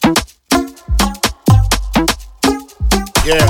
Yeah.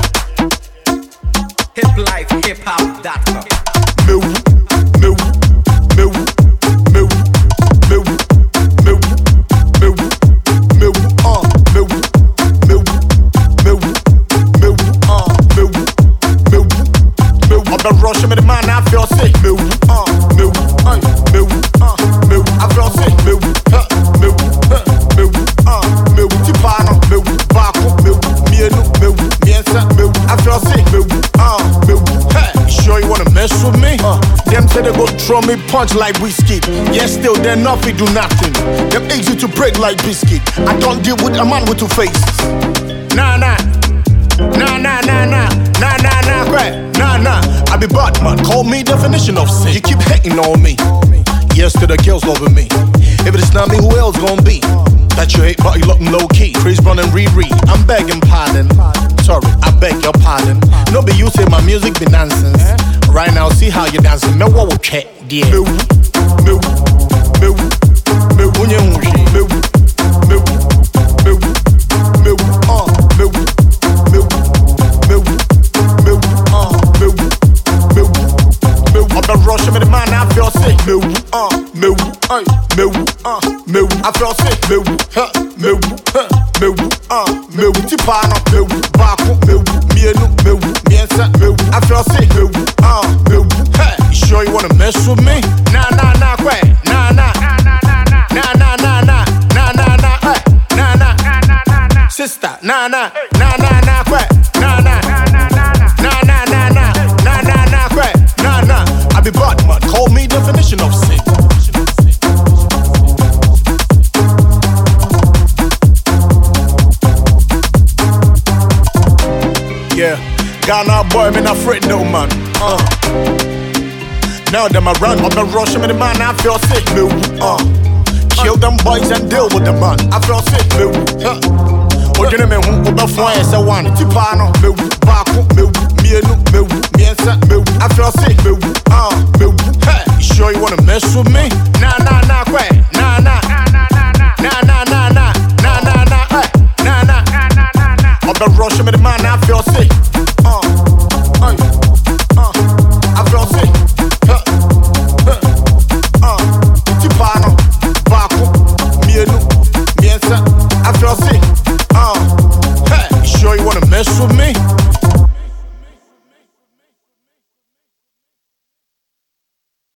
hiplifehiphop.com. Meu, meu, meu, meu, meu, meu, meu, meu, meu, meu, meu, meu, meu, meu, meu. I've been rushing me the man, I feel sick. Meu, meu, meu, meu, I feel sick. Meu, meu, meu, tipano, meu, baco, meu, mieno, meu, miensa, meu, I feel sick. Meu, meu, hey, sure you wanna mess with me? Them say they go throw me punch like whiskey. Yes, still they're nothing, do nothing. Them easy to break like biscuit. I don't deal with a man with two faces. Nah, nah, nah, nah, nah, nah, nah, nah, nah, crap. Nah, nah, I be Batman, call me definition of sin. You keep hating on me. Yes, to the girls loving me. If it's not me, who else gonna be? That you hate, but you looking low key. Chris Brown and Riri, I'm begging pardon. Sorry, I beg your pardon. No be you say my music be nonsense. Right now, see how you dancing. No one will care, dear. Meu, meu, meu, meu, unye unji. Meu, meu, meu, meu, meu, meu, meu, meu, meu, meu, meu. I've been rushing me the man, I feel sick. Meu, meu, meu, meu, I feel sick. Meu, meu, meu, meu, tipano, meu, baco, meu, mieno, meu, miensa, meu, I feel sick. Meu, meu, hey, you sure you wanna mess with me? Nah, nah, nah, quack, nah, nah, nah, nah, nah, nah, nah, nah, nah, nah, nah, hey, nah, nah, nah, sister, nah, nah, nah, nah, nah, quack, nah, nah, nah, nah, nah, nah, nah, nah, nah, nah, quack, nah, nah. I be Batman, call me definition of sin. Yeah, Ghana boy, me not afraid no man. Now them I run, I've been rushing me the man, I feel sick. Meu, kill them boys and deal with the man. I feel sick. Meu, what you name who be flying as one? Tipano, meu, baco, meu, mieno, meu, miensa, meu. I feel sick. Meu, meu, hey, you sure you wanna mess with me? Nah, nah, nah, quack.